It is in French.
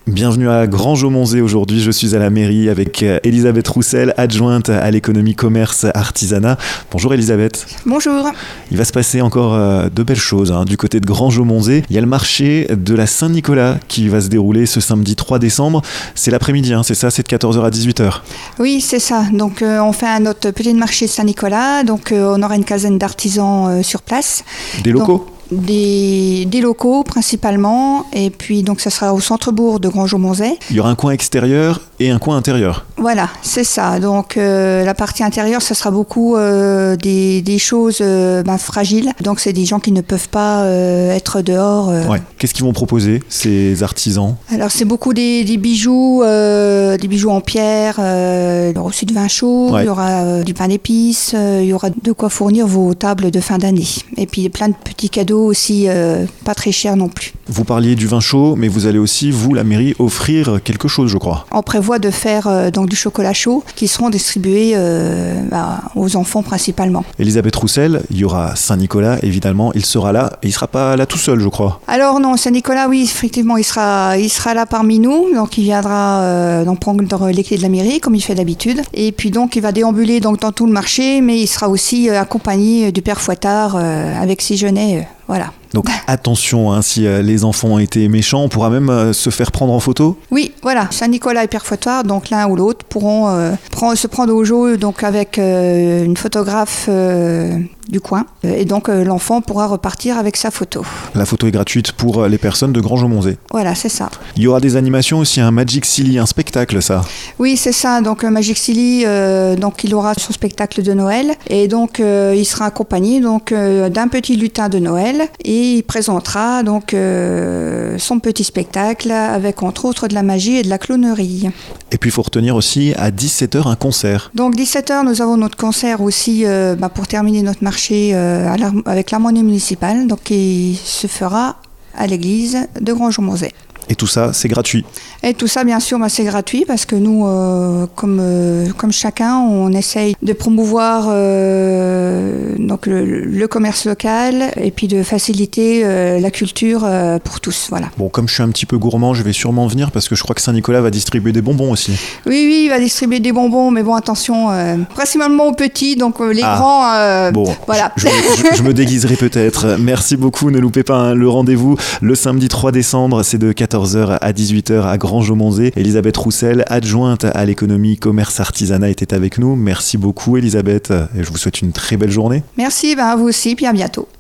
Bienvenue à Grangeau-Monzé aujourd'hui, je suis à la mairie avec Elisabeth Roussel, adjointe à l'économie, commerce, artisanat. Bonjour Elisabeth. Bonjour. Il va se passer encore de belles choses du côté de Grangeau-Monzé. Il y a le marché de la Saint-Nicolas qui va se dérouler ce samedi 3 décembre. C'est l'après-midi, c'est ça, c'est de 14h à 18h. Oui, c'est ça. Donc on fait notre petit marché de Saint-Nicolas. Donc on aura une quinzaine d'artisans sur place. Des locaux ? Des locaux principalement, et puis donc ça sera au centre-bourg de Grangeau-Monzé. Il y aura un coin extérieur et un coin intérieur. Voilà, c'est ça. Donc la partie intérieure, ça sera beaucoup des choses fragiles. Donc c'est des gens qui ne peuvent pas être dehors. Ouais. Qu'est-ce qu'ils vont proposer, ces artisans ? Alors c'est beaucoup des bijoux en pierre, il y aura aussi du vin chaud, Il y aura du pain d'épices, il y aura de quoi fournir vos tables de fin d'année. Et puis plein de petits cadeaux aussi, pas très chers non plus. Vous parliez du vin chaud, mais vous allez aussi, vous, la mairie, offrir quelque chose, je crois. On prévoit de faire donc du chocolat chaud qui seront distribués aux enfants principalement. Elisabeth Roussel, il y aura Saint-Nicolas, évidemment, il sera là, et il ne sera pas là tout seul, je crois. Alors non, Saint-Nicolas, oui, effectivement, il sera là parmi nous, donc il viendra prendre les clés de la mairie, comme il fait d'habitude, et puis donc il va déambuler donc, dans tout le marché, mais il sera aussi accompagné du père Fouettard avec ses genêts, voilà. Donc attention, si les enfants ont été méchants, on pourra même se faire prendre en photo. Oui, voilà, Saint-Nicolas et Père Fouettard, donc l'un ou l'autre, pourront se prendre au jeu donc, avec une photographe du coin. Et donc l'enfant pourra repartir avec sa photo. La photo est gratuite pour les personnes de Grangeau-Monzé. Voilà, c'est ça. Il y aura des animations aussi, un Magic Silly, un spectacle, ça. Oui, c'est ça. Donc Magic Silly, donc il aura son spectacle de Noël. Et donc il sera accompagné donc, d'un petit lutin de Noël. Et il présentera donc son petit spectacle avec entre autres de la magie et de la clownerie. Et puis il faut retenir aussi à 17h un concert. Donc 17h nous avons notre concert aussi pour terminer notre marché avec l'harmonie municipale donc qui se fera à l'église de Grangeau-Monzé. Et tout ça, c'est gratuit. Et tout ça, bien sûr, c'est gratuit parce que nous, comme chacun, on essaye de promouvoir donc le commerce local et puis de faciliter la culture pour tous. Voilà. Bon, comme je suis un petit peu gourmand, je vais sûrement venir parce que je crois que Saint-Nicolas va distribuer des bonbons aussi. Oui, il va distribuer des bonbons, mais bon, attention, principalement aux petits, donc les grands, bon, voilà. Je me déguiserai peut-être. Merci beaucoup, ne loupez pas le rendez-vous le samedi 3 décembre, c'est de 14h à 18h à Grangeau-Monzé. Elisabeth Roussel, adjointe à l'économie, commerce, artisanat, était avec nous. Merci beaucoup Elisabeth et je vous souhaite une très belle journée. Merci, à vous aussi, puis à bientôt.